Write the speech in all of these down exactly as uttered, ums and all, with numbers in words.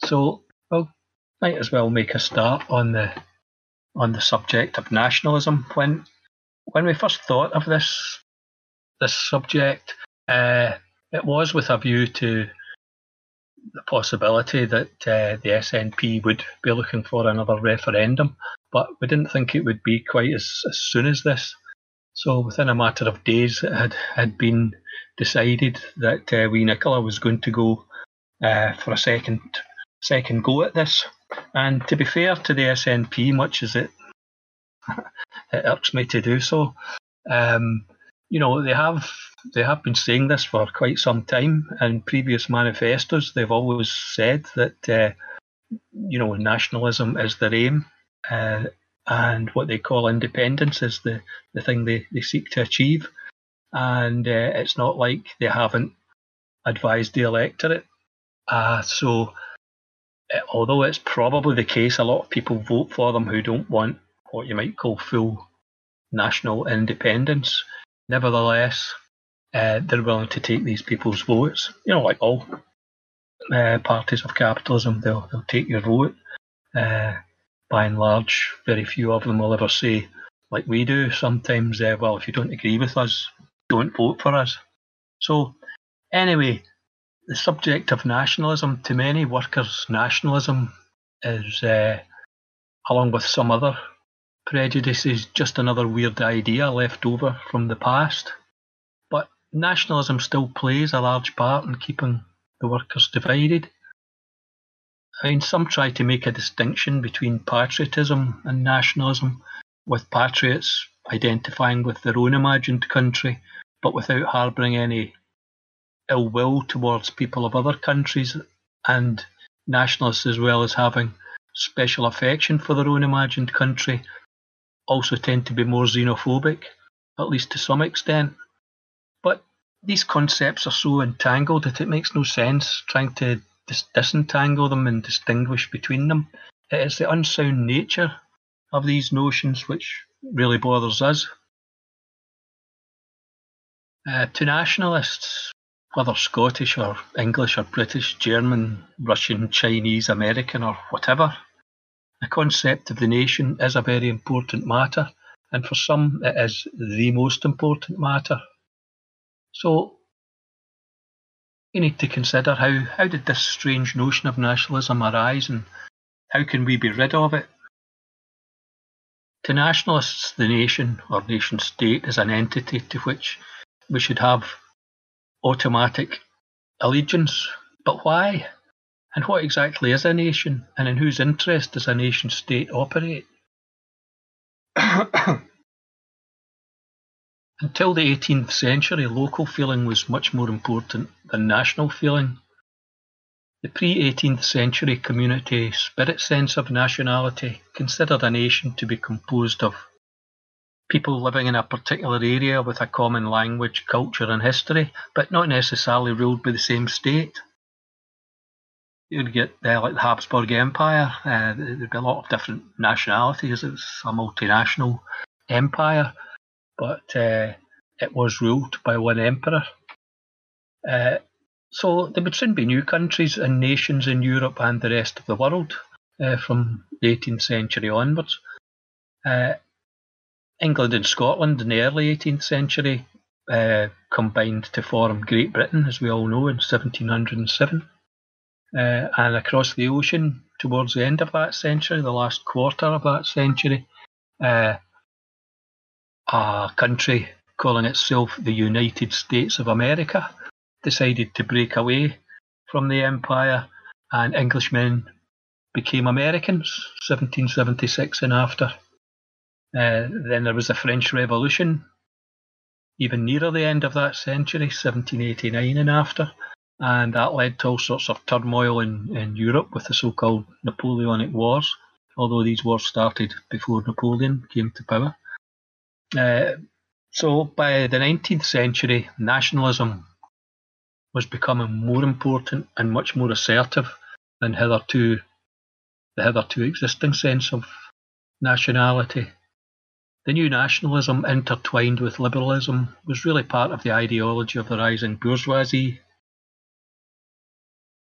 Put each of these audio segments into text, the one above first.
So, well, might as well make a start on the on the subject of nationalism. When when we first thought of this this subject, uh, it was with a view to the possibility that uh, the S N P would be looking for another referendum, but we didn't think it would be quite as, as soon as this. So within a matter of days, it had, had been decided that uh, wee Nicola was going to go uh, for a second second go at this. And to be fair to the S N P, much as it, it irks me to do so, um, you know, they have they have been saying this for quite some time. In previous manifestos, they've always said that uh, you know, nationalism is their aim, uh, and what they call independence is the, the thing they, they seek to achieve. And uh, it's not like they haven't advised the electorate. Uh, so, uh, although it's probably the case, a lot of people vote for them who don't want what you might call full national independence. Nevertheless, uh, they're willing to take these people's votes. You know, like all uh, parties of capitalism, they'll, they'll take your vote. Uh, by and large, very few of them will ever say, like we do sometimes, uh, well, if you don't agree with us, don't vote for us. So, anyway, the subject of nationalism, to many workers, nationalism is, uh, along with some other prejudices, just another weird idea left over from the past. But nationalism still plays a large part in keeping the workers divided. I mean, some try to make a distinction between patriotism and nationalism, with patriots identifying with their own imagined country, but without harbouring any ill will towards people of other countries, and nationalists, as well as having special affection for their own imagined country, also tend to be more xenophobic, at least to some extent. But these concepts are so entangled that it makes no sense trying to dis- disentangle them and distinguish between them. It is the unsound nature of these notions which really bothers us. Uh, to nationalists, whether Scottish or English or British, German, Russian, Chinese, American or whatever, the concept of the nation is a very important matter, and for some it is the most important matter. So we need to consider how, how did this strange notion of nationalism arise, and how can we be rid of it? To nationalists, the nation or nation state is an entity to which we should have automatic allegiance. But why? And what exactly is a nation, and in whose interest does a nation state operate? Until the eighteenth century, local feeling was much more important than national feeling. The pre-eighteenth century community spirit sense of nationality considered a nation to be composed of people living in a particular area with a common language, culture and history, but not necessarily ruled by the same state. You'd get uh, like the Habsburg Empire, uh, there'd be a lot of different nationalities. It's a multinational empire, but uh, it was ruled by one emperor. Uh, so there would soon be new countries and nations in Europe and the rest of the world uh, from the eighteenth century onwards. Uh, England and Scotland in the early eighteenth century uh, combined to form Great Britain, as we all know, in seventeen oh seven. Uh, and across the ocean, towards the end of that century, the last quarter of that century, uh, a country calling itself the United States of America decided to break away from the empire, and Englishmen became Americans, seventeen seventy-six and after. Uh, then there was the French Revolution, even nearer the end of that century, seventeen eighty-nine and after, and that led to all sorts of turmoil in, in Europe with the so-called Napoleonic Wars, although these wars started before Napoleon came to power. Uh, so by the nineteenth century, nationalism was becoming more important and much more assertive than hitherto the hitherto existing sense of nationality. The new nationalism, intertwined with liberalism, was really part of the ideology of the rising bourgeoisie.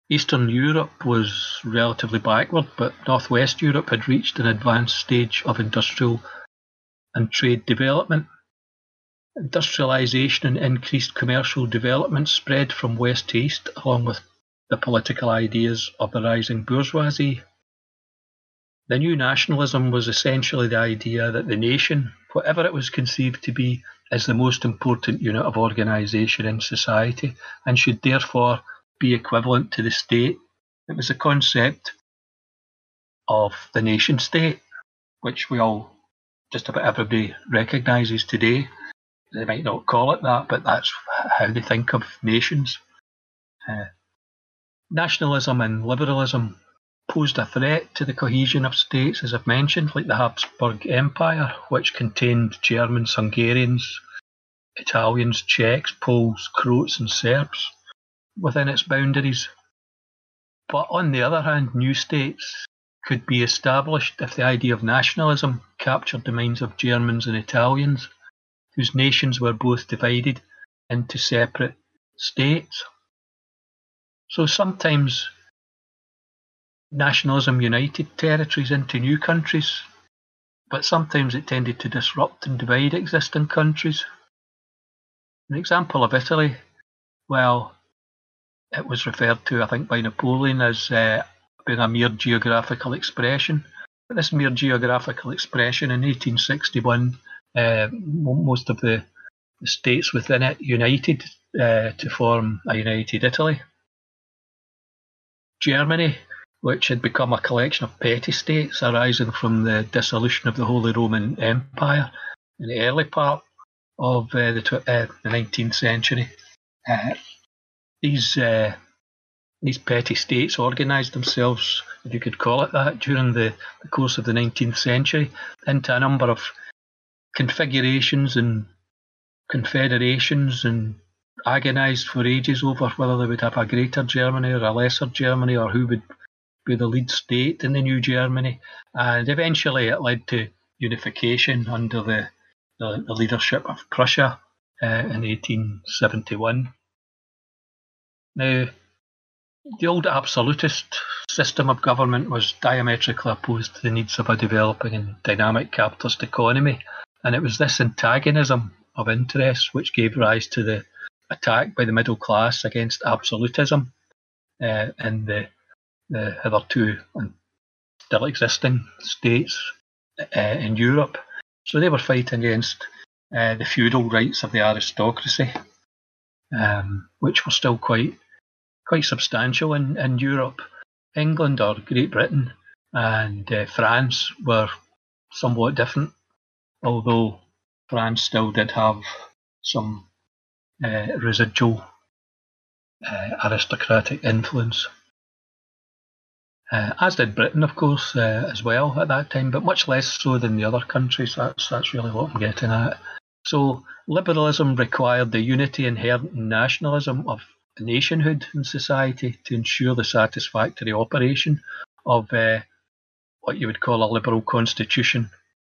Eastern Europe was relatively backward, but Northwest Europe had reached an advanced stage of industrial and trade development. Industrialisation and increased commercial development spread from west to east, along with the political ideas of the rising bourgeoisie. The new nationalism was essentially the idea that the nation, whatever it was conceived to be, is the most important unit of organisation in society and should therefore be equivalent to the state. It was a concept of the nation state, which we all, just about everybody, recognises today. They might not call it that, but that's how they think of nations. Uh, nationalism and liberalism posed a threat to the cohesion of states, as I've mentioned, like the Habsburg Empire, which contained Germans, Hungarians, Italians, Czechs, Poles, Croats and Serbs within its boundaries. But on the other hand, new states could be established if the idea of nationalism captured the minds of Germans and Italians, whose nations were both divided into separate states. So sometimes nationalism united territories into new countries, but sometimes it tended to disrupt and divide existing countries. An example of Italy, well, it was referred to, I think, by Napoleon as uh, being a mere geographical expression. But this mere geographical expression in eighteen sixty-one, uh, most of the, the states within it united uh, to form a united Italy. Germany, which had become a collection of petty states arising from the dissolution of the Holy Roman Empire in the early part of uh, the, tw- uh, the nineteenth century. Uh, these uh, these petty states organised themselves, if you could call it that, during the, the course of the nineteenth century into a number of configurations and confederations, and agonised for ages over whether they would have a greater Germany or a lesser Germany, or who would be the lead state in the new Germany. And eventually it led to unification under the, the, the leadership of Prussia uh, in eighteen seventy-one. Now, the old absolutist system of government was diametrically opposed to the needs of a developing and dynamic capitalist economy, and it was this antagonism of interests which gave rise to the attack by the middle class against absolutism uh, in the, the hitherto and still existing states uh, in Europe. So they were fighting against uh, the feudal rights of the aristocracy, um, which were still quite quite substantial in, in Europe. England or Great Britain and uh, France were somewhat different, although France still did have some uh, residual uh, aristocratic influence. Uh, as did Britain, of course, uh, as well at that time, but much less so than the other countries. That's, that's really what I'm getting at. So liberalism required the unity inherent in nationalism of nationhood in society to ensure the satisfactory operation of uh, what you would call a liberal constitution.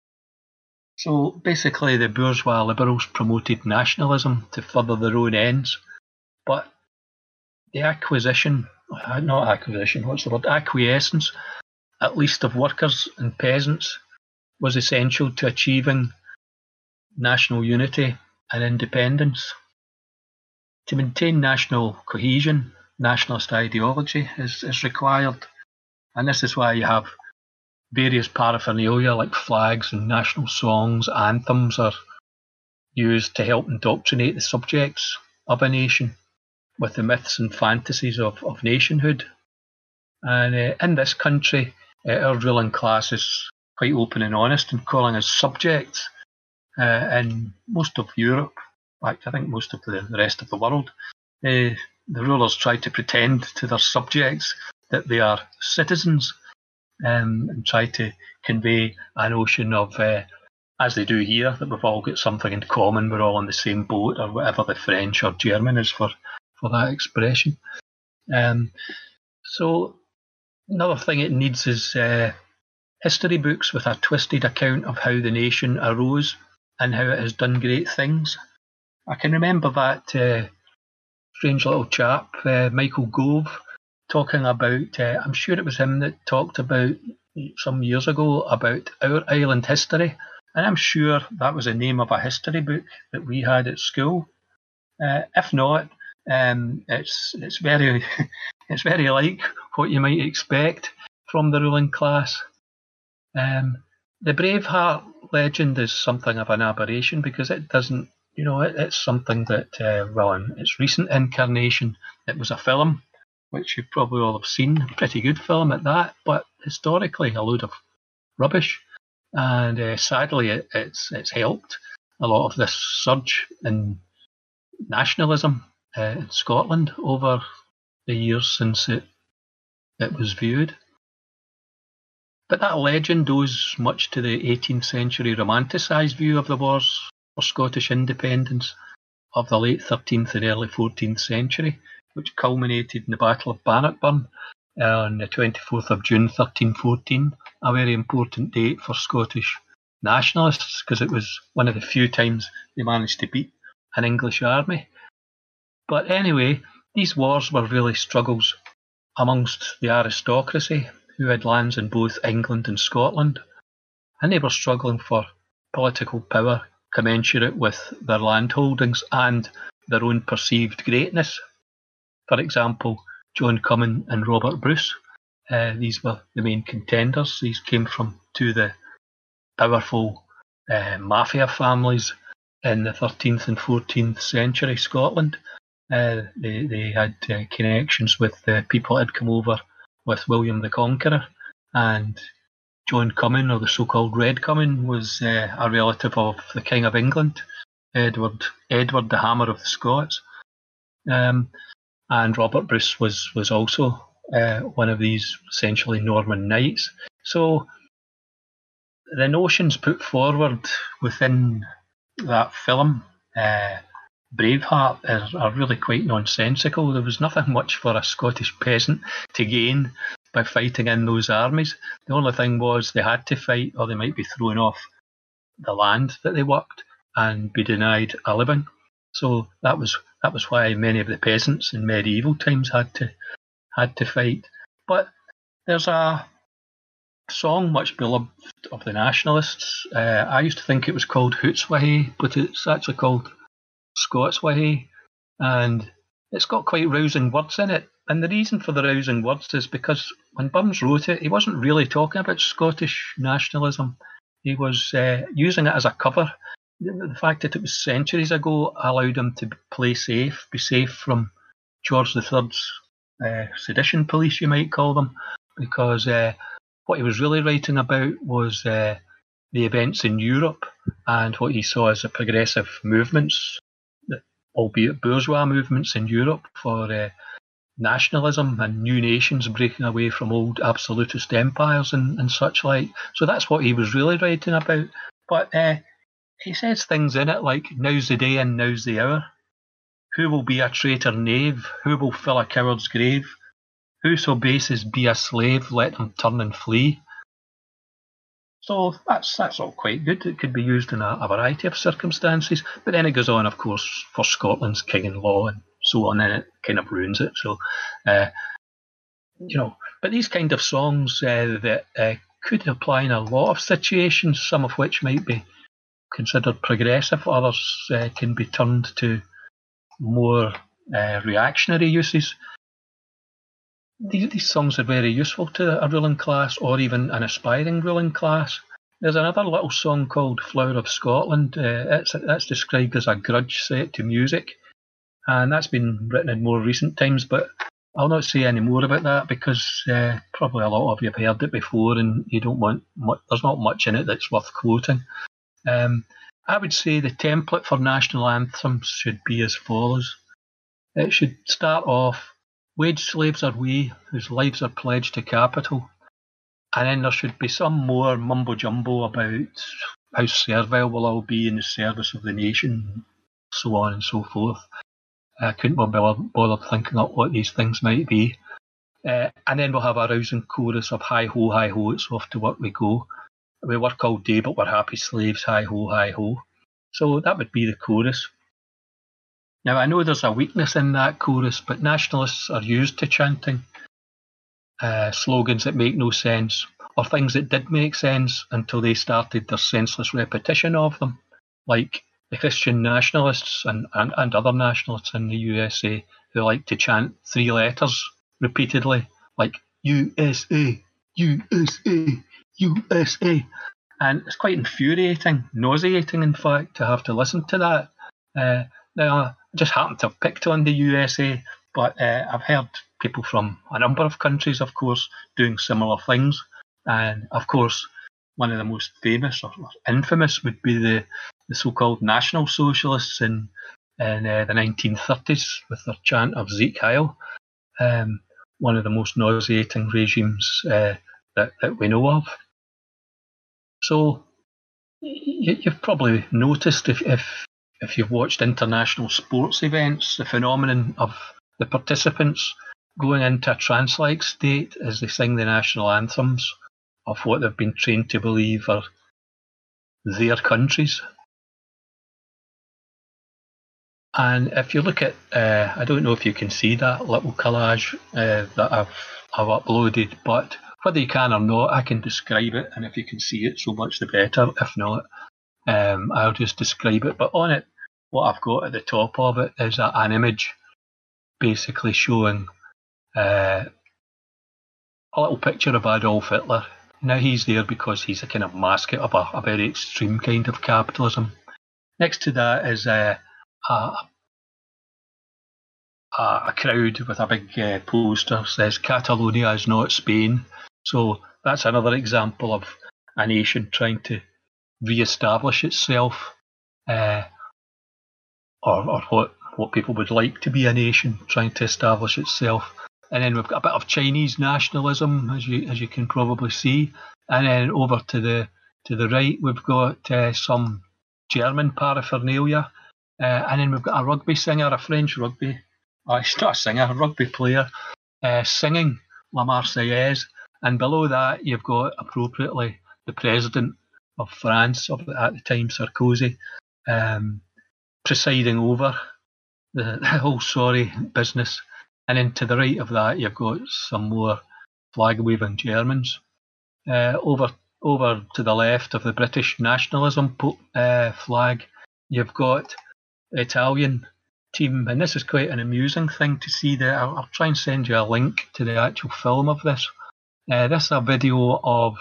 So basically the bourgeois liberals promoted nationalism to further their own ends, but the acquisition, not acquisition, what's the word, acquiescence, at least of workers and peasants, was essential to achieving national unity and independence. To maintain national cohesion, nationalist ideology is, is required, and this is why you have various paraphernalia like flags and national songs, anthems are used to help indoctrinate the subjects of a nation with the myths and fantasies of, of nationhood. And uh, in this country, uh, our ruling class is quite open and honest in calling us subjects. Uh, in most of Europe, in fact, I think most of the rest of the world, uh, the rulers try to pretend to their subjects that they are citizens, um, and try to convey a notion of, uh, as they do here, that we've all got something in common, we're all on the same boat, or whatever the French or German is for, for that expression. Um, so another thing it needs is uh, history books with a twisted account of how the nation arose and how it has done great things. I can remember that uh, strange little chap, uh, Michael Gove, talking about, uh, I'm sure it was him that talked about some years ago about our island history, and I'm sure that was the name of a history book that we had at school. Uh, if not, um, it's it's very it's very like what you might expect from the ruling class. Um, the Braveheart legend is something of an aberration because it doesn't, you know, it, it's something that, uh, well, in its recent incarnation, it was a film, which you probably all have seen, a pretty good film at that, but historically a load of rubbish. And uh, sadly, it, it's it's helped a lot of this surge in nationalism uh, in Scotland over the years since it it was viewed. But that legend owes much to the eighteenth century romanticised view of the wars for Scottish independence of the late thirteenth and early fourteenth century, which culminated in the Battle of Bannockburn on the twenty-fourth of June thirteen fourteen, a very important date for Scottish nationalists because it was one of the few times they managed to beat an English army. But anyway, these wars were really struggles amongst the aristocracy who had lands in both England and Scotland, and they were struggling for political power commensurate with their landholdings and their own perceived greatness. For example, John Comyn and Robert Bruce, uh, these were the main contenders. These came from two of the powerful uh, mafia families in the thirteenth and fourteenth century Scotland. Uh, they, they had uh, connections with the people that had come over with William the Conqueror, and John Comyn, or the so-called Red Comyn, was uh, a relative of the King of England, Edward Edward the Hammer of the Scots. Um, and Robert Bruce was, was also uh, one of these essentially Norman knights. So the notions put forward within that film, uh, Braveheart, are, are really quite nonsensical. There was nothing much for a Scottish peasant to gain by fighting in those armies. The only thing was they had to fight, or they might be thrown off the land that they worked and be denied a living. So that was that was why many of the peasants in medieval times had to had to fight. But there's a song much beloved of the nationalists. Uh, I used to think it was called Hootswahe, but it's actually called Scotswahe, and it's got quite rousing words in it. And the reason for the rousing words is because when Burns wrote it, he wasn't really talking about Scottish nationalism. He was uh, using it as a cover. The fact that it was centuries ago allowed him to play safe, be safe from George the Third's uh, sedition police, you might call them, because uh, what he was really writing about was uh, the events in Europe and what he saw as the progressive movements, albeit bourgeois movements in Europe for uh, nationalism and new nations breaking away from old absolutist empires and, and such like. So that's what he was really writing about. But uh, he says things in it like, now's the day and now's the hour. Who will be a traitor knave? Who will fill a coward's grave? Whoso bases be a slave, let him turn and flee. So that's that's all quite good. It could be used in a, a variety of circumstances. But then it goes on, of course, for Scotland's king-in-law and so on, and it kind of ruins it. So, uh, you know, but these kind of songs uh, that uh, could apply in a lot of situations, some of which might be considered progressive, others uh, can be turned to more uh, reactionary uses. These, these songs are very useful to a ruling class or even an aspiring ruling class. There's another little song called Flower of Scotland. Uh, it's, that's described as a grudge set to music, and that's been written in more recent times, but I'll not say any more about that because uh, probably a lot of you have heard it before and you don't want much, there's not much in it that's worth quoting. Um, I would say the template for national anthems should be as follows. It should start off, wage slaves are we, whose lives are pledged to capital. And then there should be some more mumbo-jumbo about how servile we'll all be in the service of the nation, so on and so forth. I couldn't be bothered thinking up what these things might be. Uh, and then we'll have a rousing chorus of hi-ho, hi-ho, it's off to work we go. We work all day, but we're happy slaves, hi-ho, hi-ho. So that would be the chorus. Now, I know there's a weakness in that chorus, but nationalists are used to chanting uh, slogans that make no sense, or things that did make sense until they started their senseless repetition of them, like the Christian nationalists and, and, and other nationalists in the U S A who like to chant three letters repeatedly, like U S A, U S A, U S A. And it's quite infuriating, nauseating, in fact, to have to listen to that. Uh, now, I just happen to have picked on the U S A, but uh, I've heard people from a number of countries, of course, doing similar things. And, of course, one of the most famous or infamous would be the, the so-called National Socialists in, in uh, the nineteen thirties with their chant of Sieg Heil, um, one of the most nauseating regimes uh, that, that we know of. So you, you've probably noticed if, if if you've watched international sports events, the phenomenon of the participants going into a trance-like state as they sing the national anthems of what they've been trained to believe are their countries. And if you look at, uh, I don't know if you can see that little collage uh, that I've, I've uploaded, but whether you can or not, I can describe it, and if you can see it, so much the better. If not, um, I'll just describe it. But on it, what I've got at the top of it is a, an image basically showing uh, a little picture of Adolf Hitler. Now, he's there because he's a kind of mascot of a, a very extreme kind of capitalism. Next to that is uh, a, a crowd with a big uh, poster says Catalonia is not Spain. So that's another example of a nation trying to re-establish itself, uh, or, or what, what people would like to be a nation, trying to establish itself. And then we've got a bit of Chinese nationalism, as you as you can probably see. And then over to the to the right, we've got uh, some German paraphernalia. Uh, and then we've got a rugby singer, a French rugby, oh, he's not a singer, a rugby player, uh, singing La Marseillaise. And below that, you've got, appropriately, the president of France, of, at the time Sarkozy, um, presiding over the, the whole sorry business. And then to the right of that, you've got some more flag-waving Germans. Uh, over over to the left of the British nationalism uh, flag, you've got the Italian team, and this is quite an amusing thing to see. That I'll, I'll try and send you a link to the actual film of this. Uh, this is a video of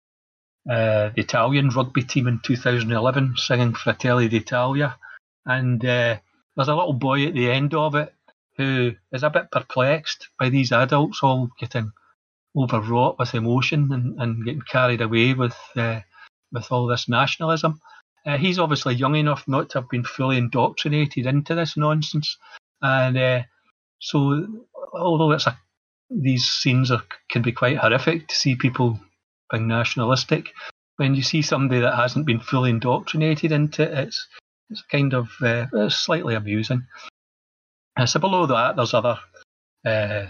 uh, the Italian rugby team in two thousand eleven singing Fratelli d'Italia, and uh, there's a little boy at the end of it who is a bit perplexed by these adults all getting overwrought with emotion and, and getting carried away with uh, with all this nationalism. Uh, he's obviously young enough not to have been fully indoctrinated into this nonsense, and uh, so although it's a, these scenes are, can be quite horrific to see people being nationalistic, when you see somebody that hasn't been fully indoctrinated into it, it's it's kind of uh, it's slightly amusing. Uh, so below that, there's other uh,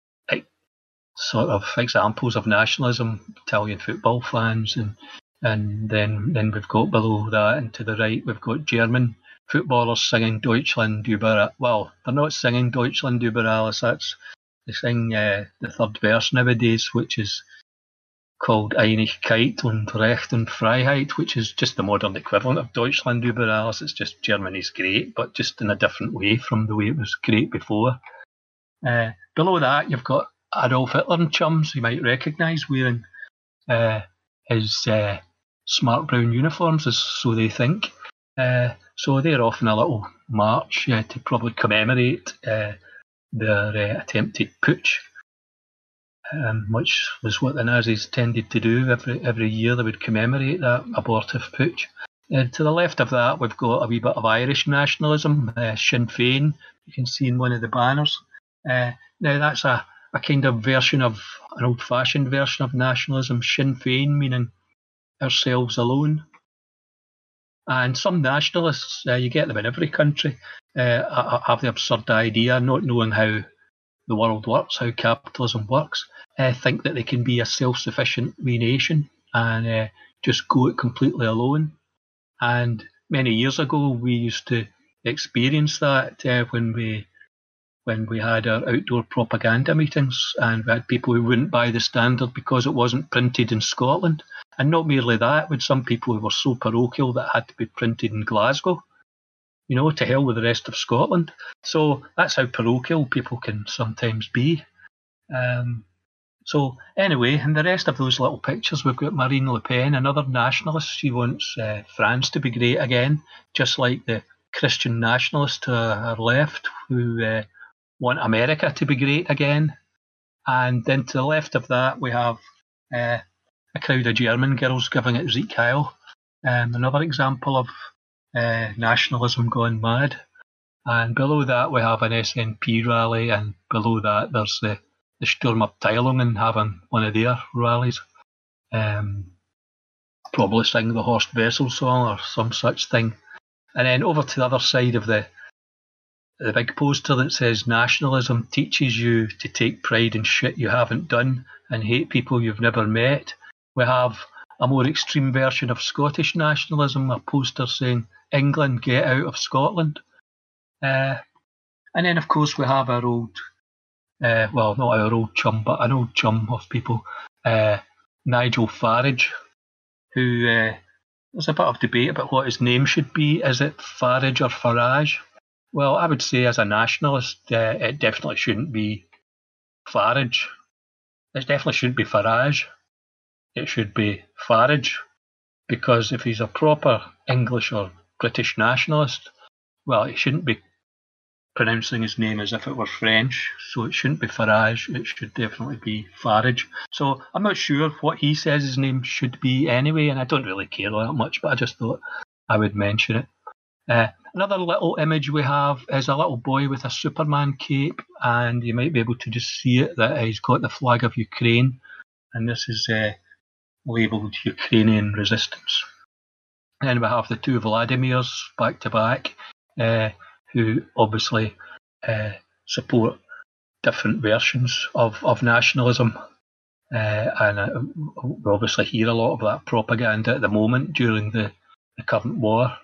sort of examples of nationalism, Italian football fans, and and then then we've got below that and to the right we've got German footballers singing Deutschland über alles. Well, they're not singing Deutschland über alles, that's they sing uh, the third verse nowadays, which is called Einigkeit und Recht und Freiheit, which is just the modern equivalent of Deutschland über alles. It's just Germany's great, but just in a different way from the way it was great before. Uh, below that you've got Adolf Hitler and chums you might recognise wearing uh, his uh, smart brown uniforms, as so they think. Uh, so they're off in a little march uh, to probably commemorate uh, their uh, attempted putsch, um, which was what the Nazis tended to do. Every every year they would commemorate that abortive putsch. Uh, to the left of that we've got a wee bit of Irish nationalism, uh, Sinn Féin, you can see in one of the banners. Uh, now that's a a kind of version of, an old-fashioned version of nationalism, Sinn Féin, meaning ourselves alone. And some nationalists, uh, you get them in every country, uh, have the absurd idea, not knowing how the world works, how capitalism works, uh, think that they can be a self-sufficient wee nation and uh, just go it completely alone. And many years ago, we used to experience that uh, when we when we had our outdoor propaganda meetings, and we had people who wouldn't buy the Standard because it wasn't printed in Scotland. And not merely that, with some people who were so parochial that it had to be printed in Glasgow, you know, to hell with the rest of Scotland. So that's how parochial people can sometimes be. Um, so anyway, in the rest of those little pictures, we've got Marine Le Pen, another nationalist. She wants uh, France to be great again, just like the Christian nationalists to her left, who uh, want America to be great again. And then to the left of that, we have uh, a crowd of German girls giving it Sieg Heil. Um, another example of uh, nationalism gone mad. And below that, we have an S N P rally, and below that, there's the, the Sturmabteilungen having one of their rallies. Um, probably sing the Horst Wessel song or some such thing. And then over to the other side of the the big poster that says nationalism teaches you to take pride in shit you haven't done and hate people you've never met. We have a more extreme version of Scottish nationalism, a poster saying England, get out of Scotland. Uh, and then, of course, we have our old, uh, well, not our old chum, but an old chum of people, uh, Nigel Farage, who uh, there's a bit of debate about what his name should be. Is it Farage or Farage? Well, I would say as a nationalist, uh, it definitely shouldn't be Farage. It definitely shouldn't be Farage. It should be Farage, because if he's a proper English or British nationalist, well, he shouldn't be pronouncing his name as if it were French, so it shouldn't be Farage, it should definitely be Farage. So I'm not sure what he says his name should be anyway, and I don't really care that much, but I just thought I would mention it. Uh, another little image we have is a little boy with a Superman cape, and you might be able to just see it that he's got the flag of Ukraine, and this is uh, labelled Ukrainian resistance. And then we have the two Vladimirs back to back, uh, who obviously uh, support different versions of, of nationalism. Uh, and uh, we obviously hear a lot of that propaganda at the moment during the, the current war.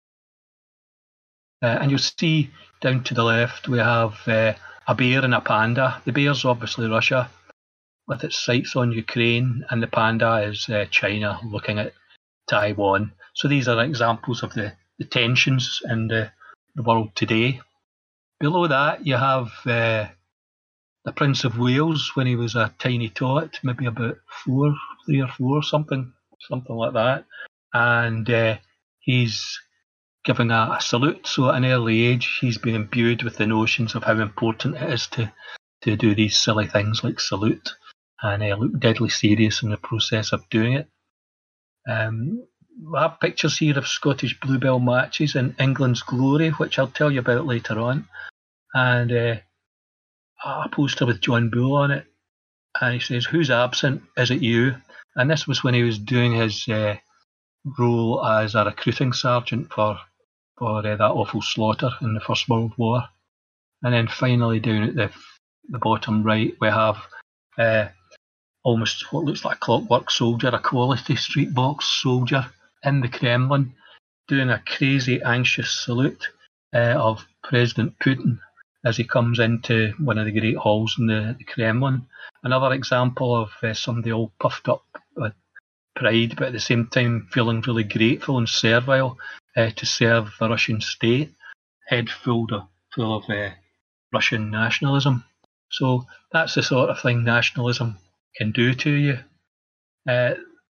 Uh, and you'll see down to the left we have uh, a bear and a panda. The bear's obviously Russia with its sights on Ukraine, and the panda is uh, China looking at Taiwan. So these are examples of the, the tensions in the, the world today. Below that you have uh, the Prince of Wales when he was a tiny tot, maybe about four, three or four, something, something like that. And uh, he's giving a, a salute, so at an early age he's been imbued with the notions of how important it is to, to do these silly things like salute, and uh, look deadly serious in the process of doing it. Um, we have pictures here of Scottish Bluebell matches in England's glory, which I'll tell you about later on, and uh, a poster with John Bull on it, and he says, "Who's absent? Is it you?" And this was when he was doing his uh, role as a recruiting sergeant for for uh, that awful slaughter in the First World War. And then finally down at the the bottom right we have uh, almost what looks like a clockwork soldier, a Quality Street box soldier in the Kremlin doing a crazy anxious salute uh, of President Putin as he comes into one of the great halls in the, the Kremlin. Another example of uh, somebody all puffed up with pride, but at the same time feeling really grateful and servile uh, to serve the Russian state, head full of, full of uh, Russian nationalism. So that's the sort of thing nationalism can do to you. Uh,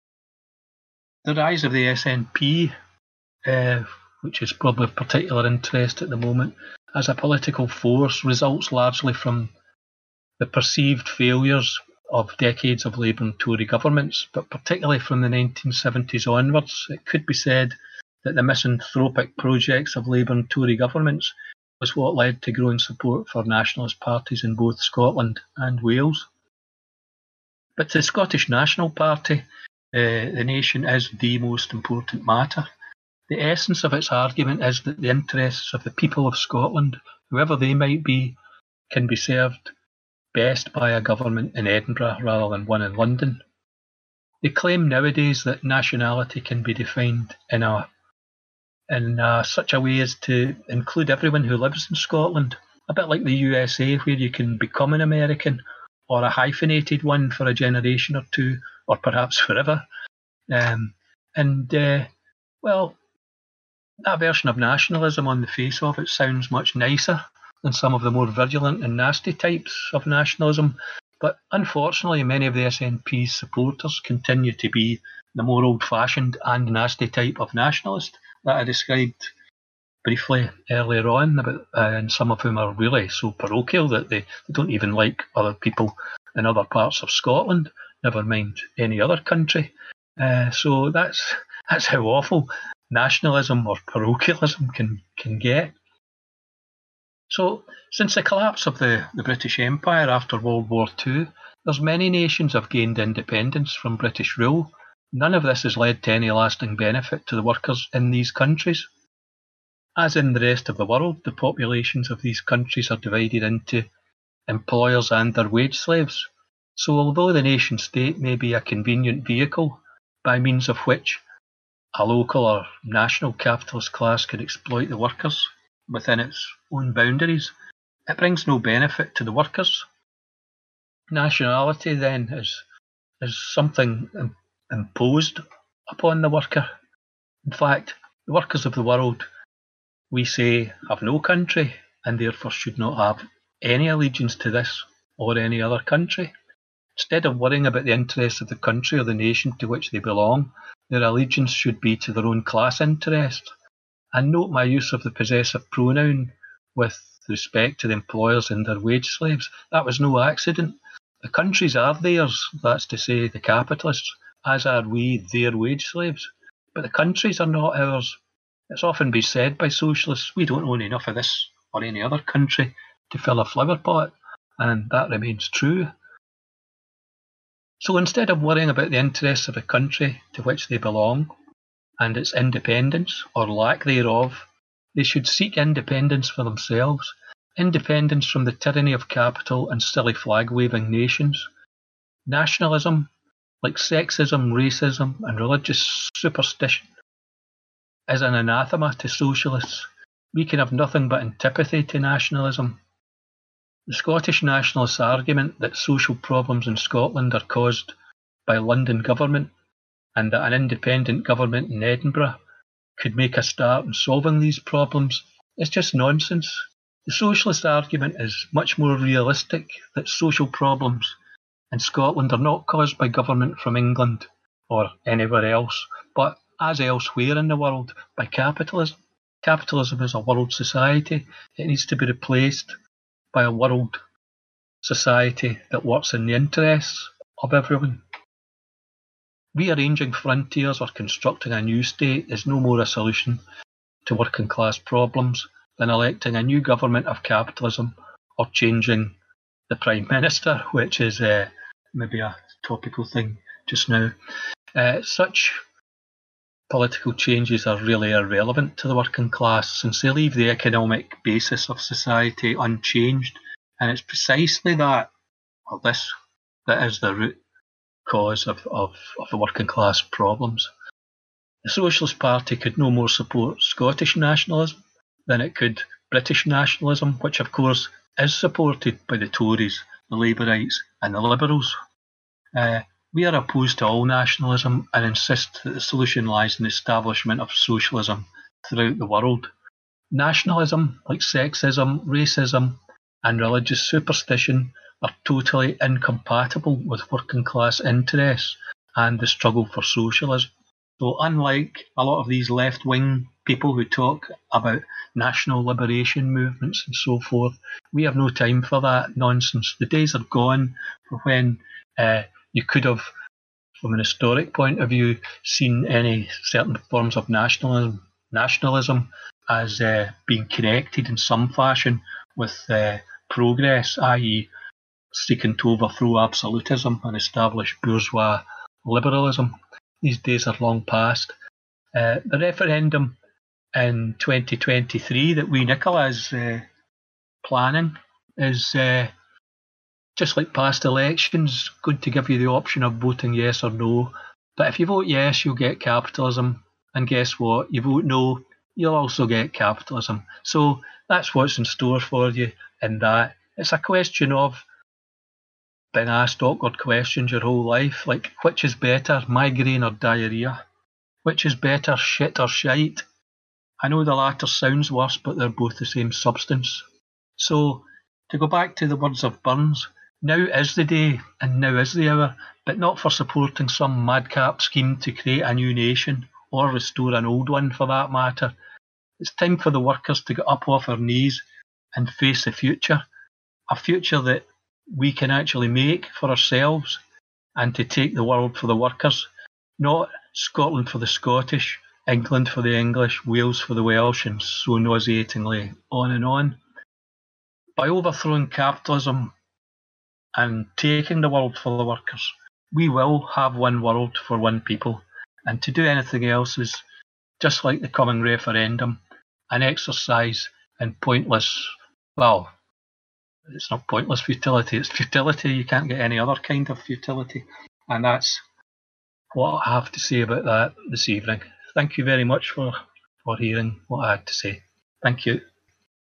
the rise of the S N P, uh, which is probably of particular interest at the moment, as a political force, results largely from the perceived failures of decades of Labour and Tory governments, but particularly from the nineteen seventies onwards. It could be said that the misanthropic projects of Labour and Tory governments was what led to growing support for nationalist parties in both Scotland and Wales. But to the Scottish National Party, uh, the nation is the most important matter. The essence of its argument is that the interests of the people of Scotland, whoever they might be, can be served best by a government in Edinburgh rather than one in London. They claim nowadays that nationality can be defined in a in uh, such a way as to include everyone who lives in Scotland, a bit like the U S A, where you can become an American or a hyphenated one for a generation or two, or perhaps forever. Um, and, uh, well, that version of nationalism on the face of it sounds much nicer than some of the more virulent and nasty types of nationalism. But unfortunately, many of the S N P's supporters continue to be the more old-fashioned and nasty type of nationalist that I described briefly earlier on, about, uh, and some of whom are really so parochial that they, they don't even like other people in other parts of Scotland, never mind any other country. Uh, so that's that's how awful nationalism or parochialism can, can get. So, since the collapse of the, the British Empire after World War Two, there's many nations have gained independence from British rule. None of this has led to any lasting benefit to the workers in these countries. As in the rest of the world, the populations of these countries are divided into employers and their wage slaves. So although the nation state may be a convenient vehicle by means of which a local or national capitalist class can exploit the workers within its own boundaries, it brings no benefit to the workers. Nationality, then, is, is something imposed upon the worker. In fact, the workers of the world, we say, have no country, and therefore should not have any allegiance to this or any other country. Instead of worrying about the interests of the country or the nation to which they belong, their allegiance should be to their own class interest. And note my use of the possessive pronoun with respect to the employers and their wage slaves. That was no accident. The countries are theirs, that's to say the capitalists, as are we their wage slaves. But the countries are not ours. It's often been said by socialists, we don't own enough of this or any other country to fill a flower pot, and that remains true. So instead of worrying about the interests of a country to which they belong and its independence or lack thereof, they should seek independence for themselves, independence from the tyranny of capital and silly flag-waving nations. Nationalism, like sexism, racism and religious superstition, is an anathema to socialists. We can have nothing but antipathy to nationalism. The Scottish nationalists' argument that social problems in Scotland are caused by London government and that an independent government in Edinburgh could make a start in solving these problems is just nonsense. The socialist argument is much more realistic, that social problems in Scotland are not caused by government from England or anywhere else, but as elsewhere in the world, by capitalism. Capitalism is a world society. It needs to be replaced by a world society that works in the interests of everyone. Rearranging frontiers or constructing a new state is no more a solution to working class problems than electing a new government of capitalism or changing the Prime Minister, which is uh, maybe a topical thing just now. Uh, such political changes are really irrelevant to the working class since they leave the economic basis of society unchanged, and it's precisely that, or this, that is the root cause of, of, of the working class problems. The Socialist Party could no more support Scottish nationalism than it could British nationalism, which of course is supported by the Tories, the Labourites and the Liberals. Uh, We are opposed to all nationalism and insist that the solution lies in the establishment of socialism throughout the world. Nationalism, like sexism, racism, and religious superstition, are totally incompatible with working class interests and the struggle for socialism. So unlike a lot of these left-wing people who talk about national liberation movements and so forth, we have no time for that nonsense. The days are gone for when uh, you could have, from an historic point of view, seen any certain forms of nationalism, nationalism as uh, being connected in some fashion with uh, progress, that is seeking to overthrow absolutism and establish bourgeois liberalism. These days are long past. Uh, the referendum in twenty twenty-three that we, Nicola, is uh, planning is uh, just like past elections, going to give you the option of voting yes or no. But if you vote yes, you'll get capitalism. And guess what? You vote no, you'll also get capitalism. So that's what's in store for you in that. It's a question of being asked awkward questions your whole life, like which is better, migraine or diarrhea? Which is better, shit or shite? I know the latter sounds worse, but they're both the same substance. So, to go back to the words of Burns, now is the day and now is the hour, but not for supporting some madcap scheme to create a new nation, or restore an old one for that matter. It's time for the workers to get up off our knees and face the future, a future that we can actually make for ourselves, and to take the world for the workers, not Scotland for the Scottish, England for the English, Wales for the Welsh, and so nauseatingly on and on. By overthrowing capitalism and taking the world for the workers, we will have one world for one people, and to do anything else is, just like the coming referendum, an exercise in pointless, well, it's not pointless futility, it's futility. You can't get any other kind of futility. And that's what I have to say about that this evening. Thank you very much for, for hearing what I had to say. Thank you.